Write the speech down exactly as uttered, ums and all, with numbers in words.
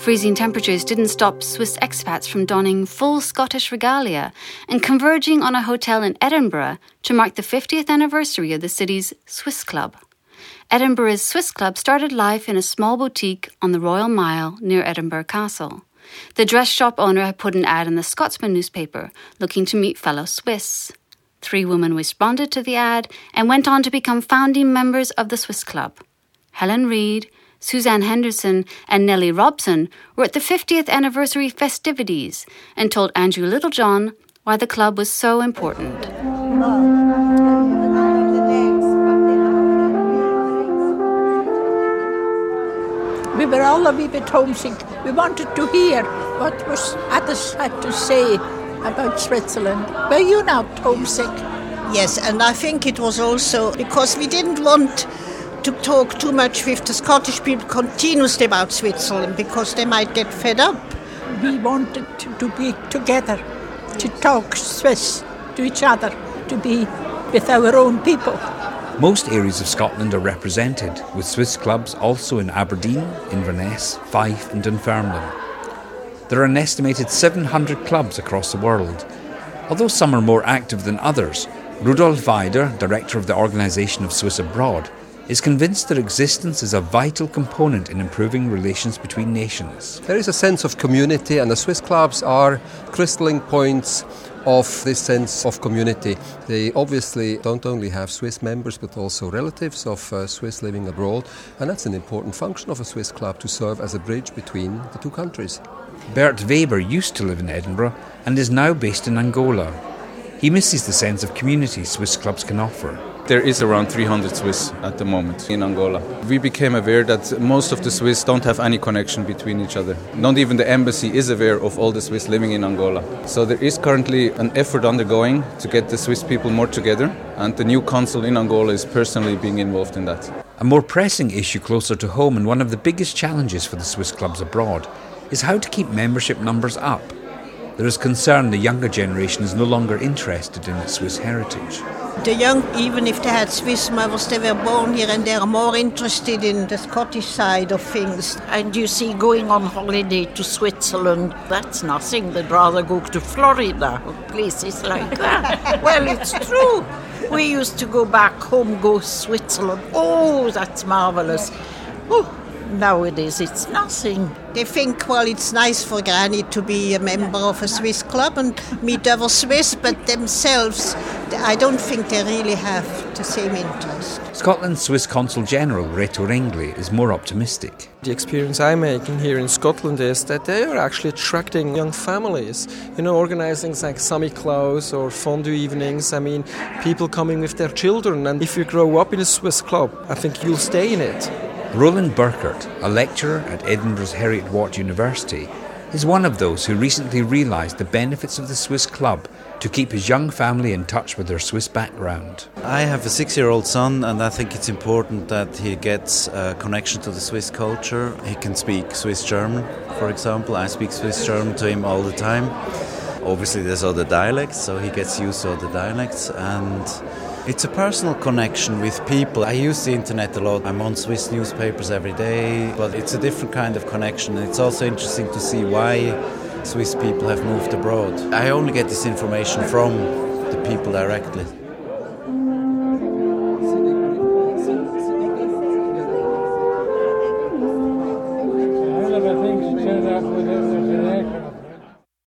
Freezing temperatures didn't stop Swiss expats from donning full Scottish regalia and converging on a hotel in Edinburgh to mark the fiftieth anniversary of the city's Swiss Club. Edinburgh's Swiss Club started life in a small boutique on the Royal Mile near Edinburgh Castle. The dress shop owner had put an ad in the Scotsman newspaper looking to meet fellow Swiss. Three women responded to the ad and went on to become founding members of the Swiss Club. Helen Reid, Suzanne Henderson and Nellie Robson were at the fiftieth anniversary festivities and told Andrew Littlejohn why the club was so important. We were all a wee bit homesick. We wanted to hear what was others had to say about Switzerland. Were you not homesick? Yes, and I think it was also because we didn't want to talk too much with the Scottish people continuously about Switzerland because they might get fed up. We wanted to, to be together, to talk Swiss to each other, to be with our own people. Most areas of Scotland are represented, with Swiss clubs also in Aberdeen, Inverness, Fife and Dunfermline. There are an estimated seven hundred clubs across the world. Although some are more active than others, Rudolf Weider, director of the Organisation of Swiss Abroad, is convinced their existence is a vital component in improving relations between nations. There is a sense of community, and the Swiss clubs are crystalline points of this sense of community. They obviously don't only have Swiss members but also relatives of uh, Swiss living abroad, and that's an important function of a Swiss club, to serve as a bridge between the two countries. Bert Weber used to live in Edinburgh and is now based in Angola. He misses the sense of community Swiss clubs can offer. There is around three hundred Swiss at the moment in Angola. We became aware that most of the Swiss don't have any connection between each other. Not even the embassy is aware of all the Swiss living in Angola. So there is currently an effort undergoing to get the Swiss people more together, and the new consul in Angola is personally being involved in that. A more pressing issue closer to home, and one of the biggest challenges for the Swiss clubs abroad, is how to keep membership numbers up. There is concern the younger generation is no longer interested in its Swiss heritage. The young, even if they had Swiss mothers, they were born here and they are more interested in the Scottish side of things. And you see, going on holiday to Switzerland, that's nothing. They'd rather go to Florida or places like that. Well, it's true. We used to go back home, go to Switzerland. Oh, that's marvellous. Oh, nowadays it's nothing. They think, well, it's nice for Granny to be a member of a Swiss club and meet other Swiss, but themselves, I don't think they really have the same interest. Scotland's Swiss Consul General, Reto Ringli, is more optimistic. The experience I'm making here in Scotland is that they are actually attracting young families, you know, organising like Samichlaus or fondue evenings. I mean, people coming with their children, and if you grow up in a Swiss club, I think you'll stay in it. Roland Burkert, a lecturer at Edinburgh's Heriot-Watt University, is one of those who recently realised the benefits of the Swiss club to keep his young family in touch with their Swiss background. I have a six-year-old son, and I think it's important that he gets a connection to the Swiss culture. He can speak Swiss German, for example. I speak Swiss German to him all the time. Obviously there's other dialects, so he gets used to other dialects, and it's a personal connection with people. I use the internet a lot. I'm on Swiss newspapers every day, but it's a different kind of connection. It's also interesting to see why Swiss people have moved abroad. I only get this information from the people directly.